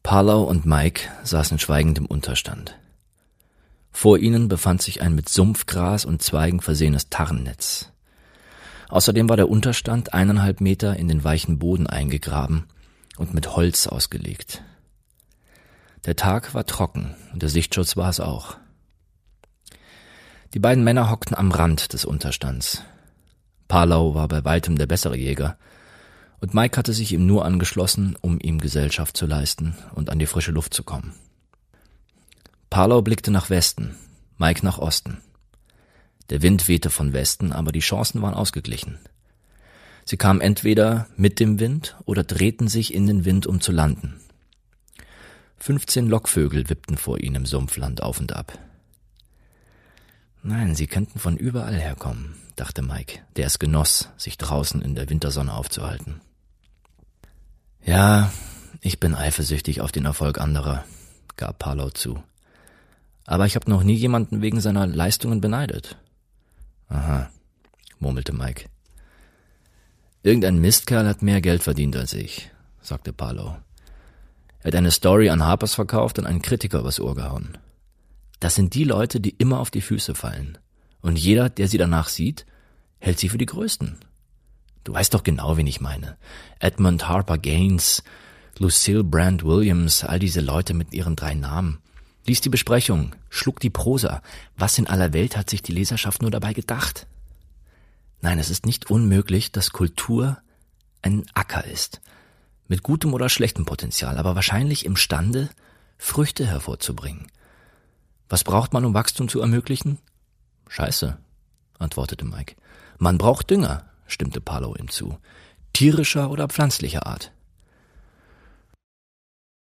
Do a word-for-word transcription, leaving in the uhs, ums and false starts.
Parlow und Mike saßen schweigend im Unterstand. Vor ihnen befand sich ein mit Sumpfgras und Zweigen versehenes Tarnnetz. Außerdem war der Unterstand eineinhalb Meter in den weichen Boden eingegraben und mit Holz ausgelegt. Der Tag war trocken und der Sichtschutz war es auch. Die beiden Männer hockten am Rand des Unterstands. Parlow war bei weitem der bessere Jäger, und Mike hatte sich ihm nur angeschlossen, um ihm Gesellschaft zu leisten und an die frische Luft zu kommen. Parlow blickte nach Westen, Mike nach Osten. Der Wind wehte von Westen, aber die Chancen waren ausgeglichen. Sie kamen entweder mit dem Wind oder drehten sich in den Wind, um zu landen. Fünfzehn Lockvögel wippten vor ihnen im Sumpfland auf und ab. Nein, sie könnten von überall herkommen, dachte Mike, der es genoss, sich draußen in der Wintersonne aufzuhalten. Ja, ich bin eifersüchtig auf den Erfolg anderer, gab Parlow zu. Aber ich habe noch nie jemanden wegen seiner Leistungen beneidet. Aha, murmelte Mike. Irgendein Mistkerl hat mehr Geld verdient als ich, sagte Parlow. Er hat eine Story an Harpers verkauft und einen Kritiker übers Ohr gehauen. Das sind die Leute, die immer auf die Füße fallen. Und jeder, der sie danach sieht, hält sie für die Größten. Du weißt doch genau, wen ich meine. Edmund Harper Gaines, Lucille Brand Williams, all diese Leute mit ihren drei Namen. Lies die Besprechung, schluck die Prosa. Was in aller Welt hat sich die Leserschaft nur dabei gedacht? Nein, es ist nicht unmöglich, dass Kultur ein Acker ist. Mit gutem oder schlechtem Potenzial, aber wahrscheinlich imstande, Früchte hervorzubringen. Was braucht man, um Wachstum zu ermöglichen? Scheiße, antwortete Mike. Man braucht Dünger, stimmte Parlow ihm zu. Tierischer oder pflanzlicher Art.